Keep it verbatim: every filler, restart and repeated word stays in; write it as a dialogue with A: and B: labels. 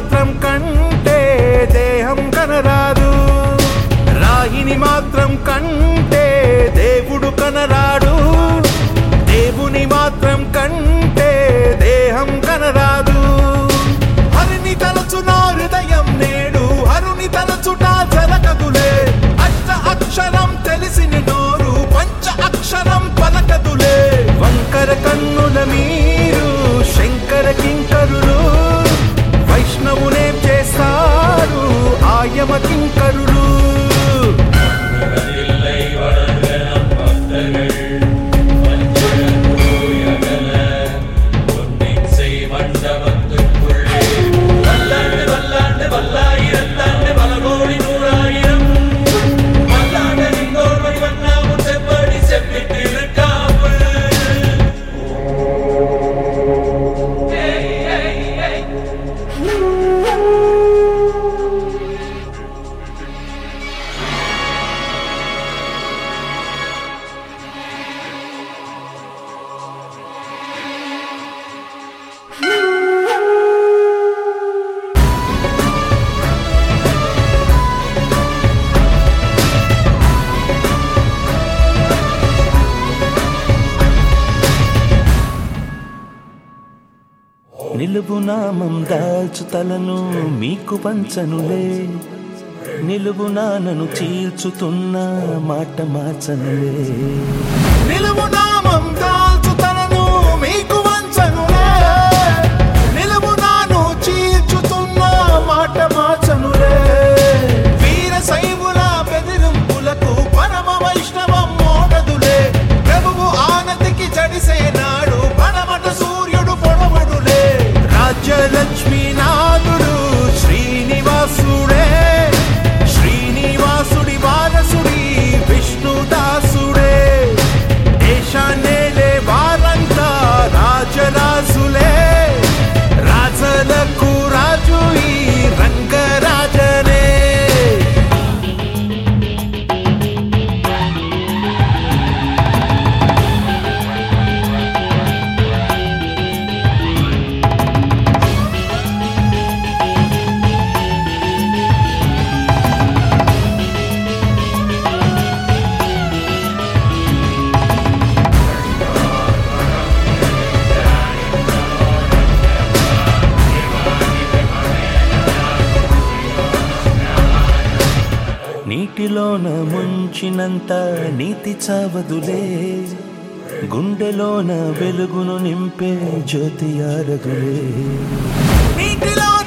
A: మాత్రం కంటే దేహం కనరాదు, రాయిని మాత్రం కంటే దేవుడు కనరాడు, దేవుని మాత్రం కంటే దేహం కనరాదు. హరిని తలచున హృదయం నేడు హరుని తలచుట జరగదులే, అష్ట అక్షరం తెలిసిన నోరు పంచ అక్షరం పలకదులే. వంకర కన్నుల మీరు శంకర కింకరులు, వైష్ణవునేం చేస్తారు ఆయమ కింకరులు. నిలువు నామం దాల్చు తలను మీకు పంచనులే, నిలువు నానను చీల్చుతున్న మాట మార్చనులే. నిలువు నామం దాల్చు తలను మీకు వంచనులే, నిలువు నాను చీల్చుతున్న మాట మార్చనులే. వీర శైవుల బెదిరింపులకు పరమ వైష్ణవం మోడదులే, ప్రభువు ఆనతికి జడిసేనాడు పరమట సూర్యుడు పొడవడులే. రాజ్యలక్ష్మీనాథుడు శ్రీనివాసుడే, శ్రీనివాసుడి వారసుడి విష్ణుదాసుడే. దేశాన్నేలే వారంతా రాజరాజులే, రాజలకు రాజు ఈ రంగరాజనే. నీటిలోన ముంచినంత నీతి చావదులే, గుండెలోన వెలుగును నింపే జ్యోతి ఆరదులే. నీటిలో